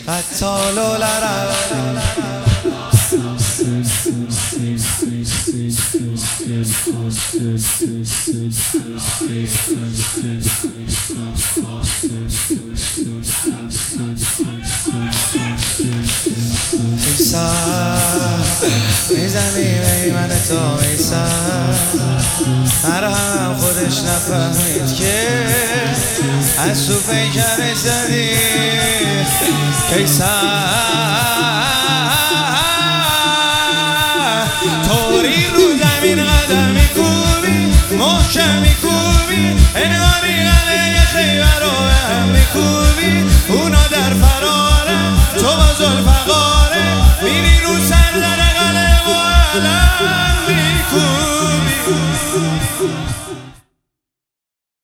قتال العرب میزنی به من تو میسر هر هم خودش نفهمید که از تو پیکرش زدی کیسر طوری رو زمین قدم میکوبی محکم میکوبی انگاری علیه